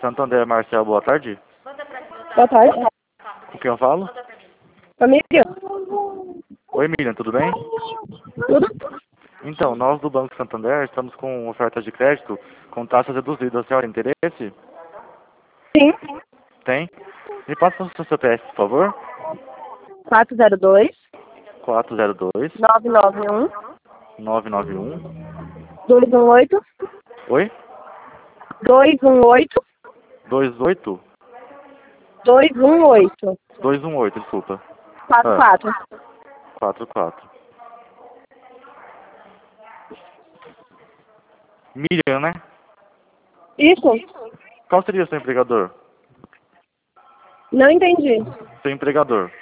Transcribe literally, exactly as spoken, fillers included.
Santander, Marcel, boa tarde. Boa tarde. Com quem eu falo? Família. Oi, Miriam, tudo bem? Tudo? Então, nós do Banco Santander estamos com ofertas de crédito com taxas reduzidas. A senhora tem interesse? Sim. Tem? Me passa o seu C P F, por favor. quatro zero dois, quatro zero dois, nove nove um, nove nove um. dois um oito, Oi? dois um oito, dois oito? dois um oito, dois um oito, desculpa. quatro Ah, quatro. quatro quatro. Miriam, né? Isso? Qual seria o seu empregador? Não entendi. Seu empregador.